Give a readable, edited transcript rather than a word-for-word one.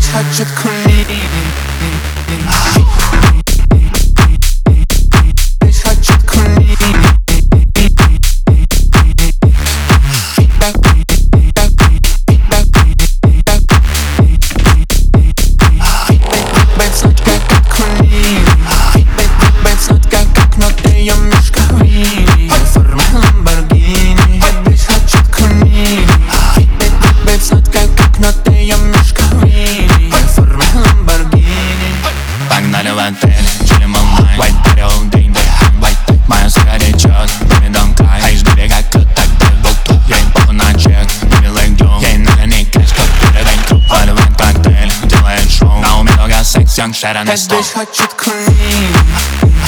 хочет крылья. Bitch хочет крылья. Погнали в отель, чилим онлайн. White party all day, day. Моя сука течет, мы дом край. А из берега так был тут. Я им похуй на чек, не легдем. Я им надо не кэш, как передань круг. Валиваем коктейль, делаем шоу. На уме много секс, young Sharon и Stone. Bitch хочет крылья.